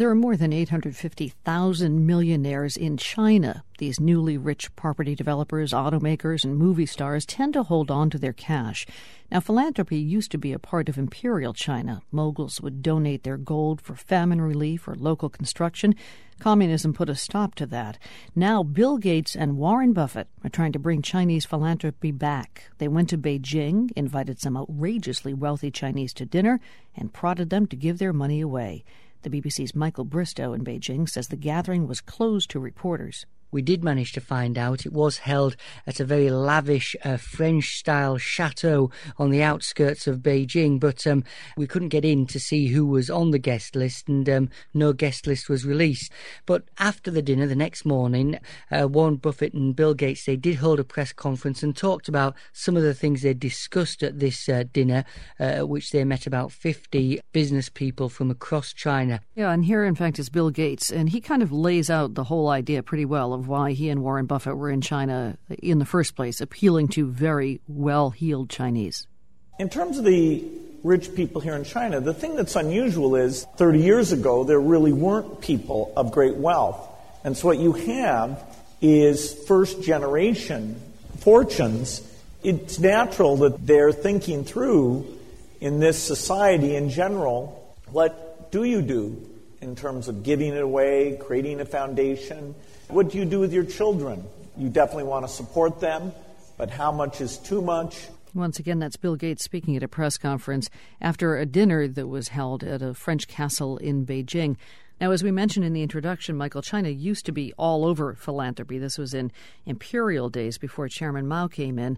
There are more than 850,000 millionaires in China. These newly rich property developers, automakers, and movie stars tend to hold on to their cash. Now, philanthropy used to be a part of imperial China. Moguls would donate their gold for famine relief or local construction. Communism put a stop to that. Now, Bill Gates and Warren Buffett are trying to bring Chinese philanthropy back. They went to Beijing, invited some outrageously wealthy Chinese to dinner, and prodded them to give their money away. The BBC's Michael Bristow in Beijing says the gathering was closed to reporters. We did manage to find out it was held at a very lavish French-style chateau on the outskirts of Beijing, but we couldn't get in to see who was on the guest list, and no guest list was released. But after the dinner the next morning, Warren Buffett and Bill Gates, they did hold a press conference and talked about some of the things they discussed at this dinner, at which they met about 50 business people from across China. Yeah, and here, in fact, is Bill Gates, and he kind of lays out the whole idea pretty well of why he and Warren Buffett were in China in the first place, appealing to very well-heeled Chinese. In terms of the rich people here in China, the thing that's unusual is 30 years ago, there really weren't people of great wealth. And so what you have is first-generation fortunes. It's natural that they're thinking through, in this society in general, what do you do in terms of giving it away, creating a foundation? What do you do with your children? You definitely want to support them, but how much is too much? Once again, that's Bill Gates speaking at a press conference after a dinner that was held at a French castle in Beijing. Now, as we mentioned in the introduction, Michael, China used to be all over philanthropy. This was in imperial days before Chairman Mao came in.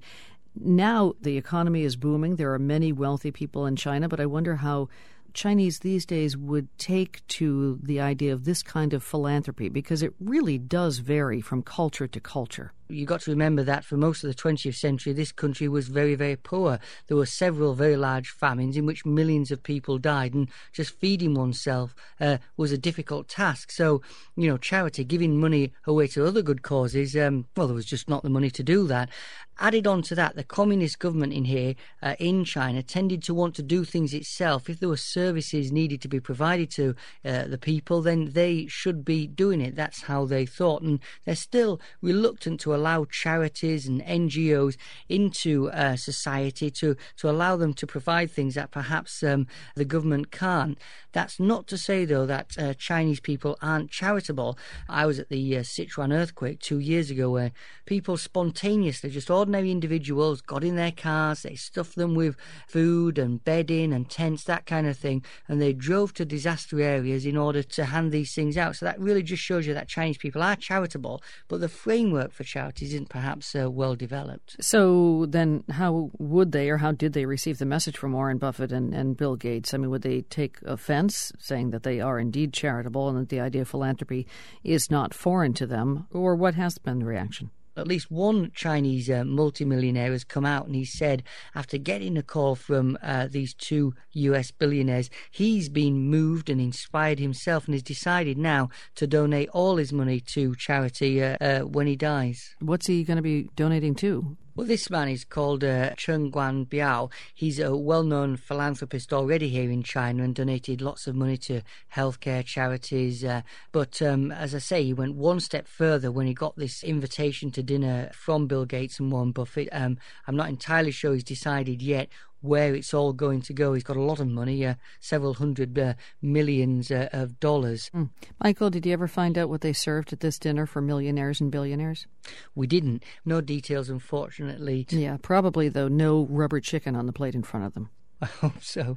Now the economy is booming. There are many wealthy people in China, but I wonder how Chinese these days would take to the idea of this kind of philanthropy, because it really does vary from culture to culture. You've got to remember that for most of the 20th century, this country was very, very poor. There were several very large famines in which millions of people died, and just feeding oneself was a difficult task. So, charity, giving money away to other good causes, there was just not the money to do that. Added on to that, the communist government in here, in China, tended to want to do things itself. If there were services needed to be provided to the people, then they should be doing it. That's how they thought. And they're still reluctant to allow charities and NGOs into society to allow them to provide things that perhaps the government can't. That's not to say, though, that Chinese people aren't charitable. I was at the Sichuan earthquake 2 years ago, where people spontaneously, just ordinary individuals, got in their cars, they stuffed them with food and bedding and tents, that kind of thing, and they drove to disaster areas in order to hand these things out. So that really just shows you that Chinese people are charitable, but the framework for charities isn't perhaps well developed. So then how would they, or how did they receive the message from Warren Buffett and Bill Gates? I mean, would they take offense, saying that they are indeed charitable and that the idea of philanthropy is not foreign to them? Or what has been the reaction? At least one Chinese multimillionaire has come out and he said, after getting a call from these two US billionaires, he's been moved and inspired himself and has decided now to donate all his money to charity when he dies. What's he going to be donating to? Well, this man is called Chen Guanbiao. He's a well-known philanthropist already here in China and donated lots of money to healthcare charities. But as I say, he went one step further when he got this invitation to dinner from Bill Gates and Warren Buffett. I'm not entirely sure he's decided yet where it's all going to go. He's got a lot of money, several hundred millions of dollars. Michael, did you ever find out what they served at this dinner for millionaires and billionaires? We didn't. No details, unfortunately. Yeah, probably, though, no rubber chicken on the plate in front of them. I hope so.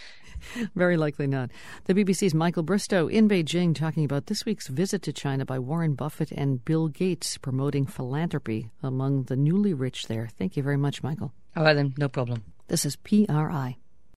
Very likely not. The BBC's Michael Bristow in Beijing talking about this week's visit to China by Warren Buffett and Bill Gates, promoting philanthropy among the newly rich there. Thank you very much, Michael. All right then, no problem. This is PRI.